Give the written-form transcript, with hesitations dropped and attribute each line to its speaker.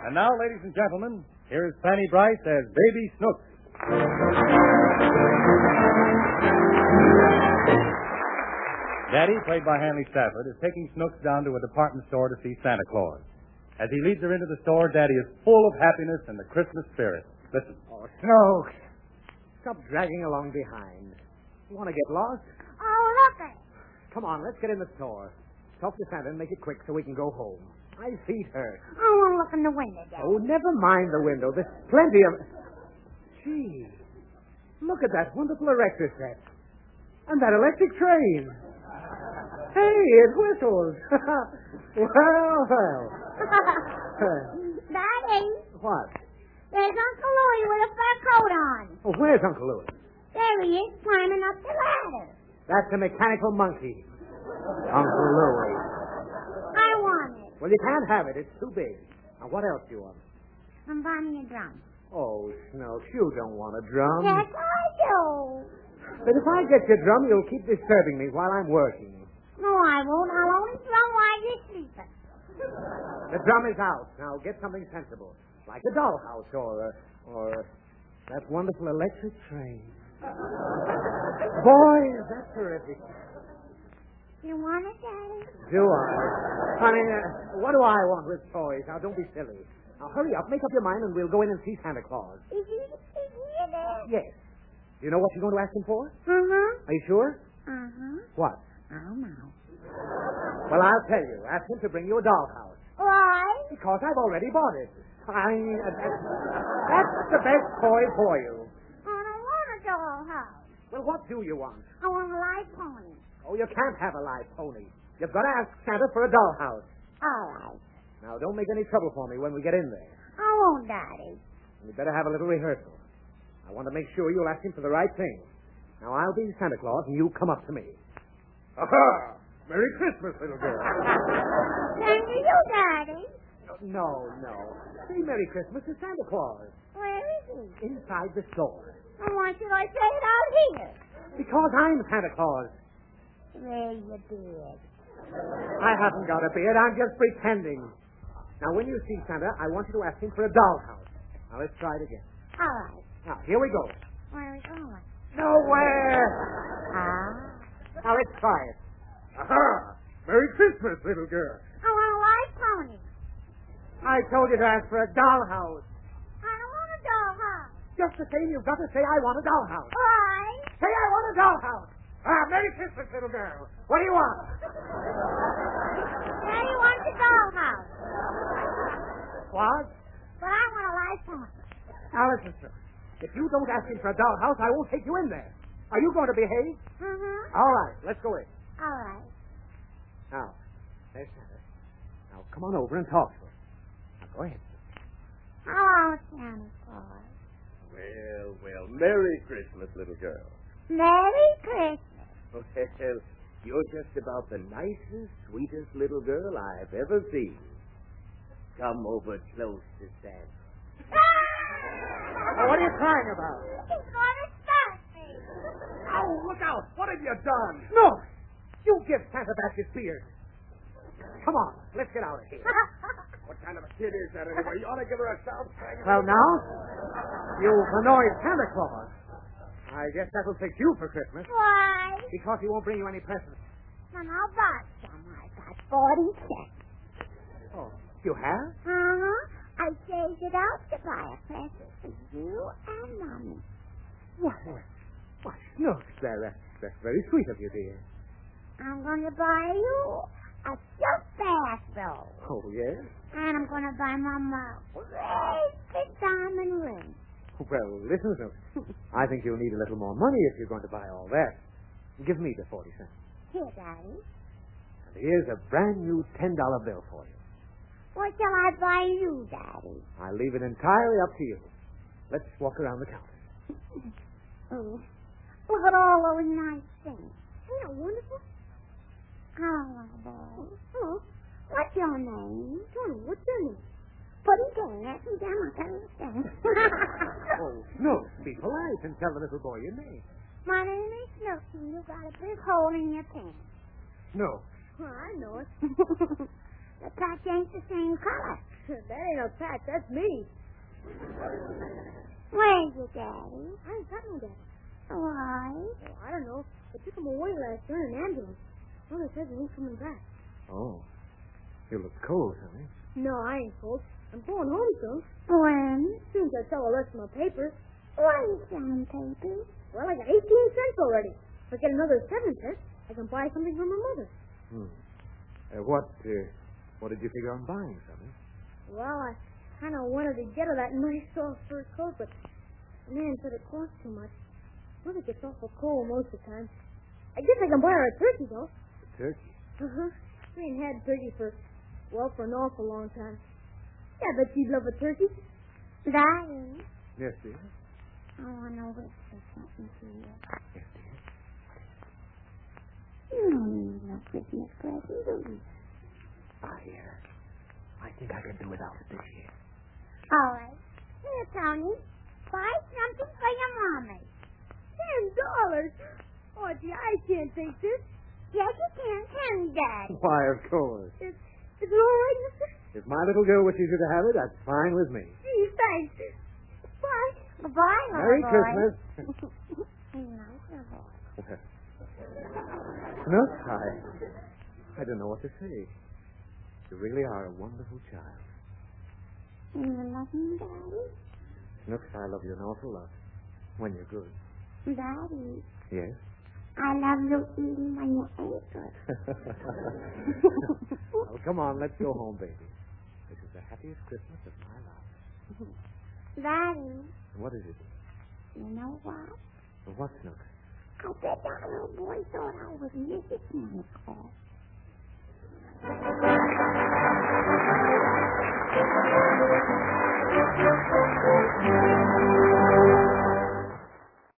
Speaker 1: And now, ladies and gentlemen, here is Fanny Brice as Baby Snooks. Daddy, played by Hanley Stafford, is taking Snooks down to a department store to see Santa Claus. As he leads her into the store, Daddy is full of happiness and the Christmas spirit. Listen.
Speaker 2: Oh, Snooks. Stop dragging along behind. You want to get lost?
Speaker 3: Oh, look it.
Speaker 2: Come on, let's get in the store. Talk to Santa and make it quick so we can go home. My feet hurt.
Speaker 3: I want to look in the window, Daddy.
Speaker 2: Oh, never mind the window. There's plenty of... Gee, look at that wonderful erector set. And that electric train. Hey, it whistles. well.
Speaker 3: Daddy.
Speaker 2: What?
Speaker 3: There's Uncle Louie with a fur coat on.
Speaker 2: Oh, where's Uncle Louie?
Speaker 3: There he is, climbing up the ladder.
Speaker 2: That's a mechanical monkey. Uncle Louie.
Speaker 3: I want it.
Speaker 2: Well, you can't have it. It's too big. Now, what else do you want?
Speaker 3: I'm buying me a drum.
Speaker 2: Oh, Snooks, you don't want a drum.
Speaker 3: Yes, I do.
Speaker 2: But if I get your drum, you'll keep disturbing me while I'm working.
Speaker 3: No, I won't. I'll only drum while you're sleeping.
Speaker 2: The drum is out. Now, get something sensible. Like a dollhouse or that wonderful electric train. Boy, is that terrific.
Speaker 3: You want it, Daddy?
Speaker 2: Do I? Honey, what do I want with toys? Now, don't be silly. Now, hurry up, make up your mind, and we'll go in and see Santa Claus.
Speaker 3: Is he there?
Speaker 2: Yes. You know what you're going to ask him for?
Speaker 3: Uh-huh.
Speaker 2: Are you sure?
Speaker 3: Uh-huh.
Speaker 2: What?
Speaker 3: I don't know.
Speaker 2: Well, I'll tell you. Ask him to bring you a dollhouse.
Speaker 3: Why?
Speaker 2: Because I've already bought it. That's the best toy for you.
Speaker 3: I don't want a dollhouse.
Speaker 2: Well, what do you want?
Speaker 3: I want a live pony.
Speaker 2: Oh, you can't have a live pony. You've got to ask Santa for a dollhouse.
Speaker 3: All right.
Speaker 2: Now, don't make any trouble for me when we get in there.
Speaker 3: I won't, Daddy.
Speaker 2: We better have a little rehearsal. I want to make sure you'll ask him for the right thing. Now, I'll be Santa Claus, and you come up to me. Aha! Merry Christmas, little girl.
Speaker 3: Thank you, Daddy.
Speaker 2: No. Say Merry Christmas to Santa Claus.
Speaker 3: Where is he?
Speaker 2: Inside the store.
Speaker 3: And why should I say it out here?
Speaker 2: Because I'm Santa Claus.
Speaker 3: Where's your beard?
Speaker 2: I haven't got a beard. I'm just pretending. Now, when you see Santa, I want you to ask him for a dollhouse. Now, let's try it again.
Speaker 3: All right.
Speaker 2: Now, here we go.
Speaker 3: Where are we going?
Speaker 2: Nowhere. Now, let's try it. Aha! Merry Christmas, little girl.
Speaker 3: I want a live pony.
Speaker 2: I told you to ask for a dollhouse.
Speaker 3: I don't want a dollhouse.
Speaker 2: Just the same, you've got to say, I want a dollhouse.
Speaker 3: Why?
Speaker 2: Say, I want a dollhouse. Merry Christmas, little girl. What do you want?
Speaker 3: Daddy wants a dollhouse.
Speaker 2: What?
Speaker 3: But I want a live pony.
Speaker 2: Now, listen, sir. If you don't ask him for a dollhouse, I won't take you in there. Are you going to behave?
Speaker 3: Mm-hmm.
Speaker 2: All right, let's go in.
Speaker 3: All right.
Speaker 2: Now, there's Santa. Now, come on over and talk to him. Now, go ahead.
Speaker 3: Hello, Santa Claus.
Speaker 4: Well, Merry Christmas, little girl.
Speaker 3: Merry Christmas.
Speaker 4: Well, you're just about the nicest, sweetest little girl I've ever seen. Come over close to Santa.
Speaker 2: Well, what are you crying about?
Speaker 3: He's going to start me.
Speaker 2: Oh, look out. What have you done? No. You give Santa back his beard. Come on. Let's get out of here.
Speaker 4: What kind of a kid is that anyway? You ought to give her a sound.
Speaker 2: Well, now, you've annoyed Santa Claus. I guess that'll fix you for Christmas.
Speaker 3: Why?
Speaker 2: Because he won't bring you any presents.
Speaker 3: And I'll buy some. I got 40 cents.
Speaker 2: Oh, you have?
Speaker 3: Uh-huh. I saved it out to buy a present for you and Mommy.
Speaker 2: Why, Snooks, that's very sweet of you, dear.
Speaker 3: I'm going to buy you a silk bathrobe.
Speaker 2: Oh, yes?
Speaker 3: And I'm going to buy Mama a great big diamond ring.
Speaker 2: Well, listen, Snooks. I think you'll need a little more money if you're going to buy all that. Give me the 40 cents.
Speaker 3: Here, Daddy.
Speaker 2: And here's a brand new $10 bill for you.
Speaker 3: What shall I buy you, Daddy?
Speaker 2: I'll leave it entirely up to you. Let's walk around the counter.
Speaker 3: Oh, look at all those nice things. Isn't that wonderful? Oh, what's your name? Johnny, what's your name? Put it down. That's me down. I can't understand.
Speaker 2: Oh, Snooks, be polite and tell the little boy your name.
Speaker 3: My name is Snooks, and you got a big hole in your pants.
Speaker 2: Snooks.
Speaker 3: Well, I know it. The patch ain't the same color.
Speaker 5: That ain't a patch. That's me.
Speaker 3: Where's your daddy?
Speaker 5: I ain't got no daddy.
Speaker 3: Why?
Speaker 5: Oh, I don't know. They took him away last year in an ambulance. Mother says he ain't coming back.
Speaker 2: Oh. You look cold, honey.
Speaker 5: No, I ain't cold. I'm going home soon.
Speaker 3: When?
Speaker 5: As soon as I sell the rest of my papers.
Speaker 3: What are you selling papers?
Speaker 5: Well, I got 18 cents already. If I get another 7 cents, I can buy something for my mother.
Speaker 2: What did you figure on buying, Sonny?
Speaker 5: Well, I kind of wanted to get her that nice soft fur coat, but the man said it cost too much. Mother gets awful cold most of the time. I guess I can buy her a turkey, though.
Speaker 2: A turkey?
Speaker 5: Uh-huh. We ain't had turkey for an awful long time. Yeah, I bet you'd love a turkey.
Speaker 3: Daddy,
Speaker 2: Yes, dear.
Speaker 3: I want to whisper something to you.
Speaker 2: Yes, dear.
Speaker 3: You don't need no Christmas present, do you?
Speaker 2: I think I can do without it this year.
Speaker 3: All right. Here, Tony. Buy something for your mommy.
Speaker 5: $10? Oh, gee, I can't take this.
Speaker 3: Yes, you can you, Daddy?
Speaker 2: Why, of course.
Speaker 5: Is it all right, mister?
Speaker 2: If my little girl wishes you to have it, that's fine with me.
Speaker 5: Gee, thanks. Bye.
Speaker 3: Goodbye,
Speaker 2: Merry
Speaker 3: little boy.
Speaker 2: Christmas.
Speaker 3: Nice little boy.
Speaker 2: Look, I don't know what to say. You really are a wonderful child.
Speaker 3: You love me, Daddy?
Speaker 2: Snooks, I love you an awful lot. When you're good.
Speaker 3: Daddy,
Speaker 2: Yes?
Speaker 3: I love you even when you ain't good.
Speaker 2: Well, come on, let's go home, baby. This is the happiest Christmas of my life.
Speaker 3: Daddy,
Speaker 2: What is it?
Speaker 3: you know what?
Speaker 2: What, Snooks?
Speaker 3: I bet that little boy thought I was Mrs. Santa Claus.